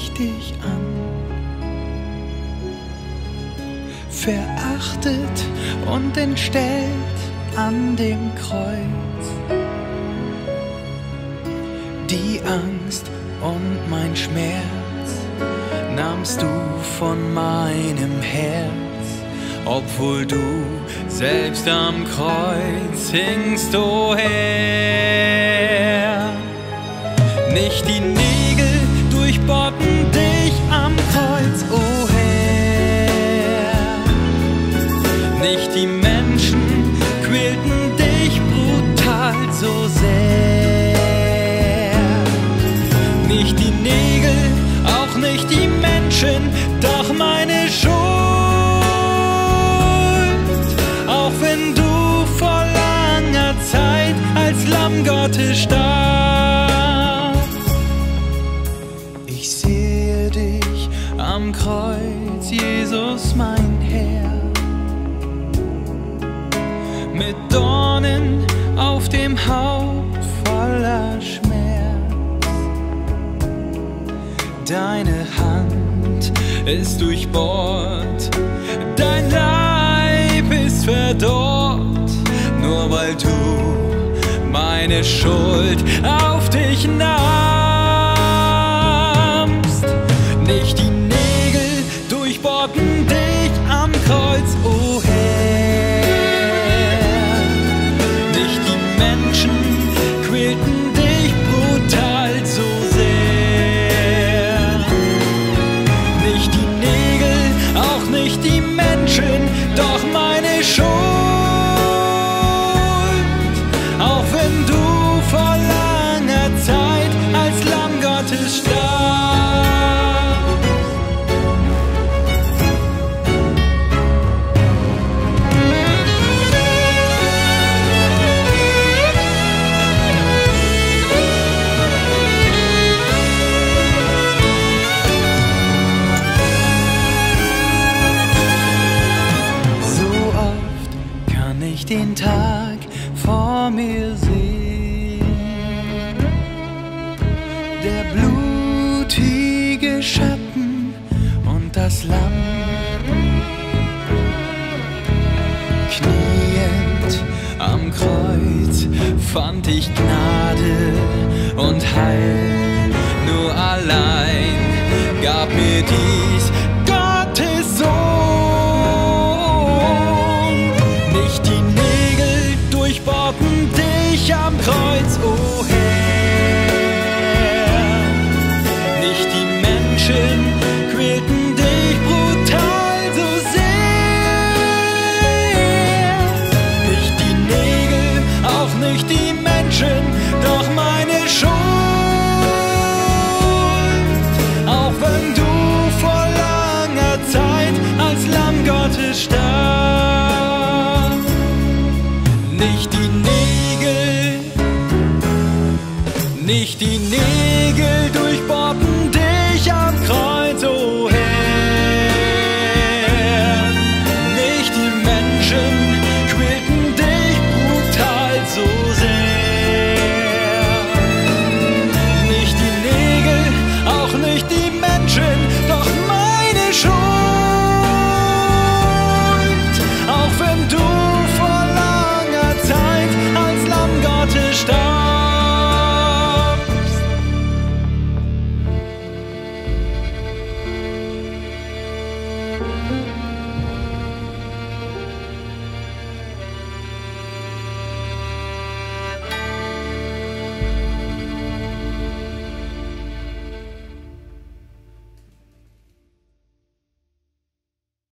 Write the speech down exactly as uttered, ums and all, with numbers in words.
ich dich an. Verachtet und entstellt an dem Kreuz. Die Angst und mein Schmerz nahmst du von meinem Herz, obwohl du selbst am Kreuz hingst, o Herr. Nicht die Nägel durchbohrten dich am Kreuz, o Herr. Nicht die Menschen quälten dich brutal so sehr. Nicht die Nägel, auch nicht die Menschen, doch meine Schuld. Auch wenn du vor langer Zeit als Lamm Gottes starbst. Ich sehe dich am Kreuz, Jesus mein Herr, mit Dornen auf dem Haupt voller Schmerz. Deine Hand ist durchbohrt, dein Leib ist verdorrt, nur weil du meine Schuld auf dich nahmst. Nicht die Nägel durchbohrten dich am Kreuz, o Herr. Nicht die Menschen quälten dich brutal so sehr. Nicht die Nägel, auch nicht die Menschen, doch meine Schuld. Auch wenn du vor langer Zeit als Lamm Gottes starbst. Den Tag vor mir sehen, der blutige Schatten und das Lamm, kniend am Kreuz fand ich Gnade und Heil, nur allein gab mir dies Gottes Sohn. Nicht die Nägel durchbohrten dich am Kreuz, o Herr. Nicht die Menschen quälten dich brutal so sehr. Nicht die Nägel, auch nicht die Menschen, doch meine Schuld. Auch wenn du vor langer Zeit als Lamm Gottes starbst. Nicht die Nägel, nicht die Nägel